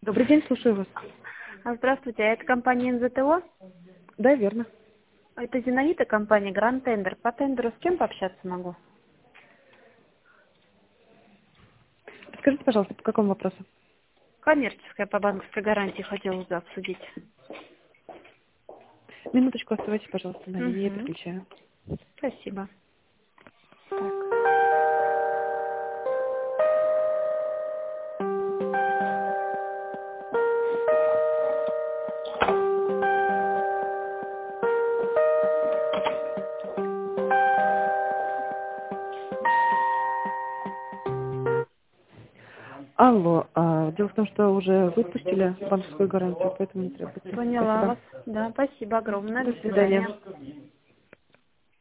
Добрый день, слушаю вас. Здравствуйте, это компания НЗТО? Да, верно. Это Зинаида, компания Гранд Тендер. По тендеру с кем пообщаться могу? Скажите, пожалуйста, по какому вопросу? Коммерческая по банковской гарантии хотела бы обсудить. Минуточку оставайтесь, пожалуйста, на линии, я Угу. переключаю. Спасибо. Алло, дело в том, что уже выпустили банковскую гарантию, поэтому не требуется. Поняла Спасибо. вас. Да, спасибо огромное. До До свидания. свидания.